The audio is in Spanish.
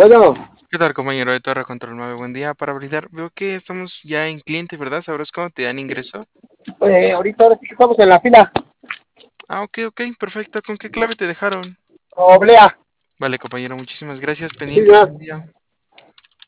Bueno, ¿Qué tal, compañero de Torre Control 9? Buen día. Para validar, veo que estamos ya en cliente, ¿verdad? ¿Sabrás cómo te dan ingreso? ahorita ahora sí que estamos en la fila. Ah, ok, ok, perfecto. ¿Con qué clave te dejaron? Oblea. Vale, compañero, muchísimas gracias. Sí, Pendiente, ya. buen día.